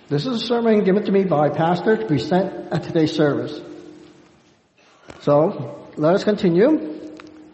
This is a sermon given to me by a pastor to present at today's service. So, let us continue.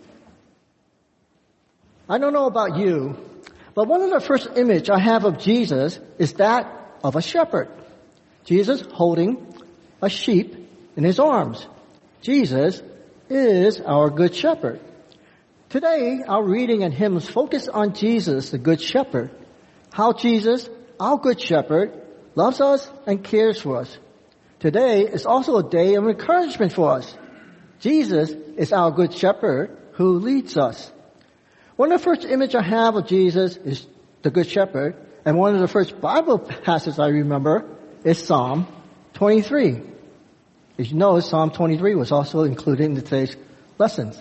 I don't know about you, but one of the first image I have of Jesus is that of a shepherd. Jesus holding a sheep in his arms. Jesus is our good shepherd. Today, our reading and hymns focus on Jesus, the good shepherd. How Jesus, our good shepherd, loves us and cares for us. Today is also a day of encouragement for us. Jesus is our good shepherd who leads us. One of the first images I have of Jesus is the good shepherd, and one of the first Bible passages I remember is Psalm 23. As you know, Psalm 23 was also included in today's lessons.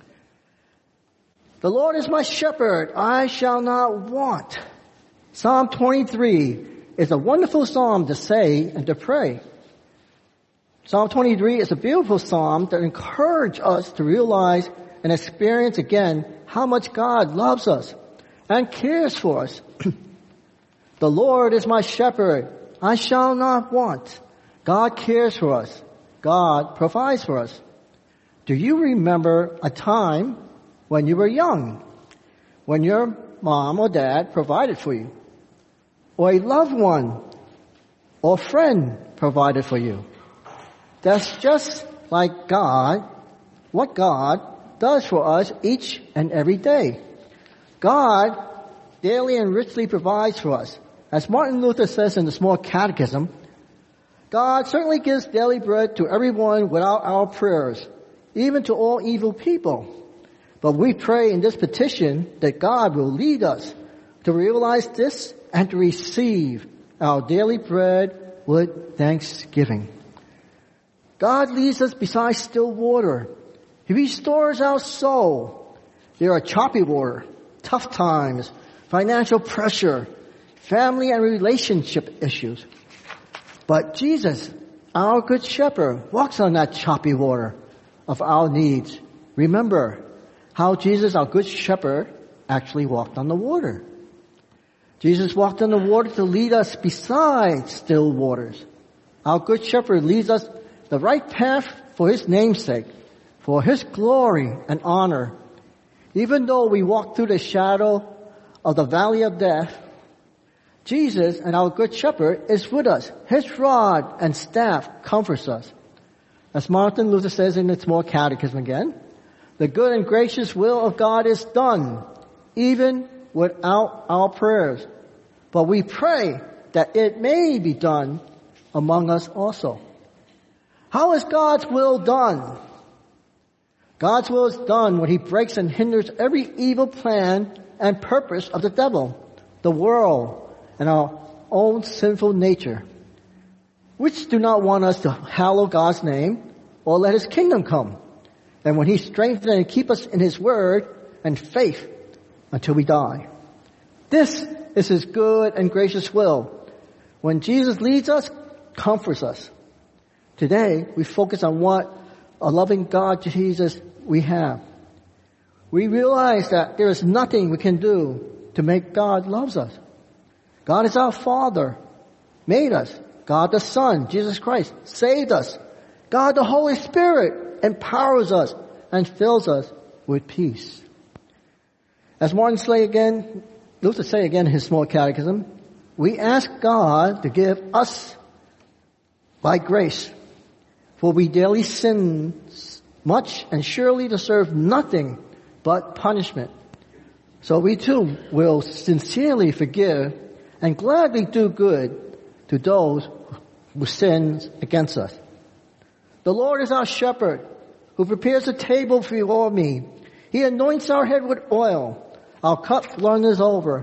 The Lord is my shepherd, I shall not want. Psalm 23 is a wonderful psalm to say and to pray. Psalm 23 is a beautiful psalm that encourages us to realize and experience again how much God loves us and cares for us. The Lord is my shepherd, I shall not want. God cares for us. God provides for us. Do you remember a time when you were young, when your mom or dad provided for you, or a loved one or friend provided for you? That's just like God, what God does for us each and every day. God daily and richly provides for us. As Martin Luther says in the Small Catechism, God certainly gives daily bread to everyone without our prayers, even to all evil people. But we pray in this petition that God will lead us to realize this and to receive our daily bread with thanksgiving. God leads us beside still water. He restores our soul. There are choppy water, tough times, financial pressure, family and relationship issues. But Jesus, our good shepherd, walks on that choppy water of our needs. Remember how Jesus, our good shepherd, actually walked on the water. Jesus walked on the water to lead us beside still waters. Our good shepherd leads us the right path for his namesake, for his glory and honor. Even though we walk through the shadow of the valley of death, Jesus and our good shepherd is with us. His rod and staff comforts us. As Martin Luther says in the Small Catechism again, the good and gracious will of God is done, even without our prayers. But we pray that it may be done among us also. How is God's will done? God's will is done when he breaks and hinders every evil plan and purpose of the devil, the world, and our own sinful nature, which do not want us to hallow God's name or let his kingdom come. And when he strengthens and keeps us in his word and faith until we die. This is his good and gracious will. When Jesus leads us, comforts us. Today, we focus on what a loving God Jesus we have. We realize that there is nothing we can do to make God loves us. God is our Father, made us. God the Son, Jesus Christ, saved us. God the Holy Spirit empowers us and fills us with peace. As Luther say again in his Small Catechism, we ask God to give us by grace, for we daily sin much and surely deserve nothing but punishment. So we too will sincerely forgive and gladly do good to those who sin against us. The Lord is our shepherd, who prepares a table before me. He anoints our head with oil. Our cup runneth over.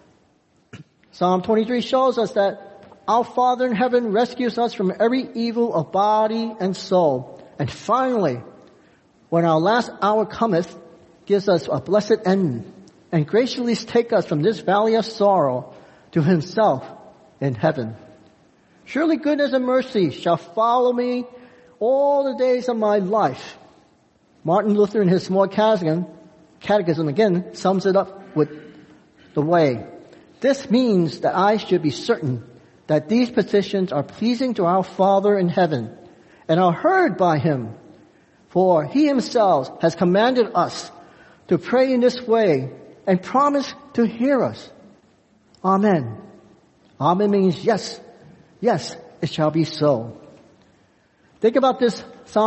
Psalm 23 shows us that our Father in heaven rescues us from every evil of body and soul. And finally, when our last hour cometh, gives us a blessed end and graciously take us from this valley of sorrow to himself in heaven. Surely goodness and mercy shall follow me all the days of my life. Martin Luther in his Small Catechism again sums it up with the way. This means that I should be certain that these petitions are pleasing to our Father in heaven and are heard by Him. For He Himself has commanded us to pray in this way and promised to hear us. Amen. Amen means yes. Yes, it shall be so. Think about this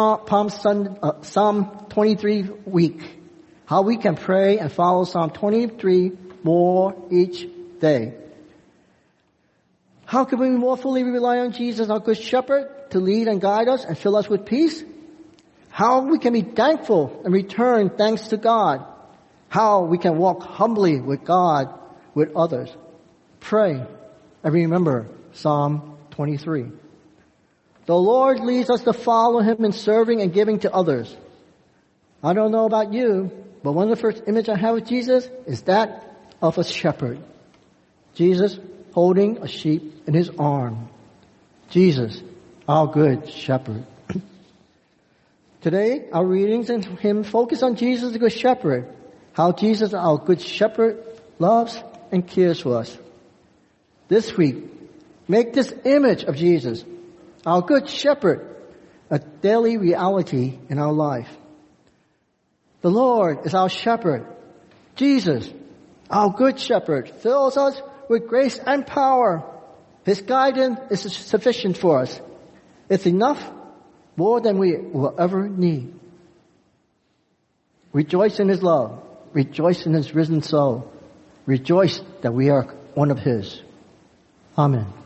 Psalm 23 week. How we can pray and follow Psalm 23 more each day. How can we more fully rely on Jesus, our Good Shepherd, to lead and guide us and fill us with peace? How we can be thankful and return thanks to God. How we can walk humbly with God, with others. Pray and remember Psalm 23. The Lord leads us to follow Him in serving and giving to others. I don't know about you, but one of the first images I have of Jesus is that of a shepherd. Jesus holding a sheep in His arm. Jesus, our Good Shepherd. Today, our readings and hymn focus on Jesus, the Good Shepherd. How Jesus, our Good Shepherd, loves and cares for us. This week, make this image of Jesus, our Good Shepherd, a daily reality in our life. The Lord is our shepherd. Jesus, our Good Shepherd, fills us with grace and power. His guidance is sufficient for us. It's enough, more than we will ever need. Rejoice in His love. Rejoice in His risen soul. Rejoice that we are one of His. Amen.